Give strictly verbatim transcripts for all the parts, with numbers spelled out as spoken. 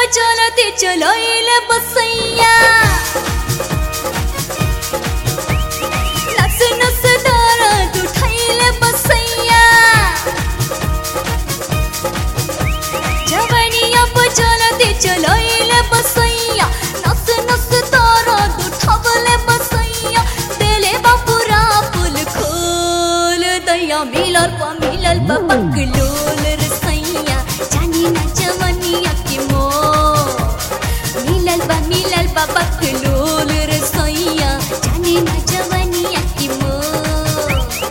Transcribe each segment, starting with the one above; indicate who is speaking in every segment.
Speaker 1: चलते चलोइल बसैया नस नस दर्द उठैल बसैया जवनिया पे चलते चलोइल बसैया नस नस दर्द उठवल बसैया देले बापुरा पुल खोल दैया मिलल पा मिलल पा पकलोल रसैया जानी ना जवनिया के मोह मिलल बा मिलल बा पकलोल रसैया जानी ना जवनिया के मोह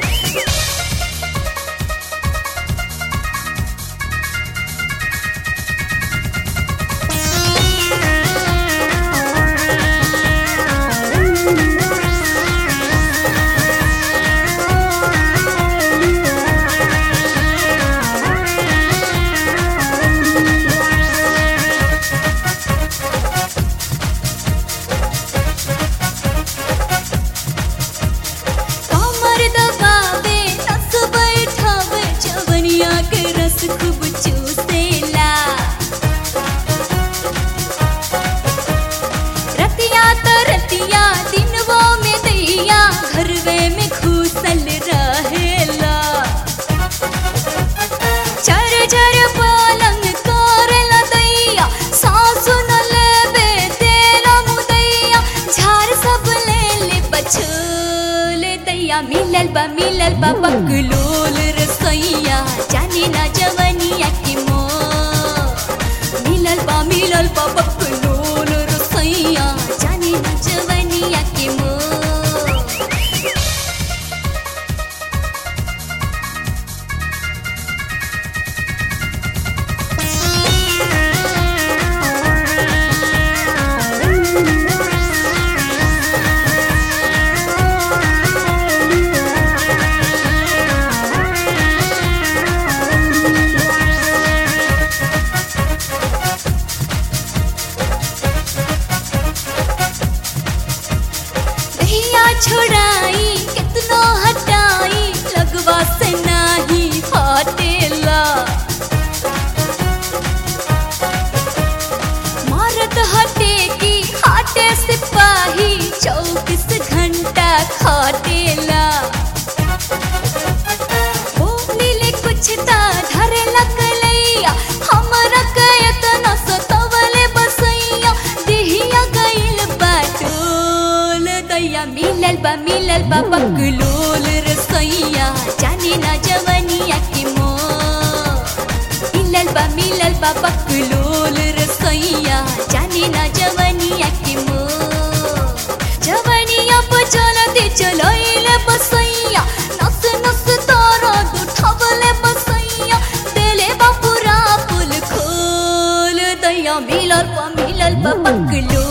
Speaker 1: खूब चूसेला रतिया तो रतिया दिनवो में दैया घरवे में घुसल रहेला चर चर पलंग करेला दैया सासु न लेबे तेरा मुदैया झार सब ले ले बछोल दैया मिलल बा मिलल बा पकलोल रसैया जाने ना जवनिया के मोह मिलल बा मिलल बा पकलोल रसैया जाने ना जवनिया के मोह छोड़ाई कितनो हटाई लगवा से नाही हटेला मारत हटे की हाटे सिपाही चौबीस घंटा खाटेला बोलिले कुछ ता धरे लगलैया हमरा कयत न सतवले बसैया दिहिया गइल बाटोल दैया मिलल बा मिलल बा पकलोल रसैया जाने ना जवनिया के मोह मिलल बा मिलल बा पकलोल रसैया जाने ना जवनिया के मोह जवनिया पे चलते चलोइल बसैया नस नस दर्द उठवल बसैया देले बापुरा पुल खोल दैया मिलल बा मिलल बा पकलोल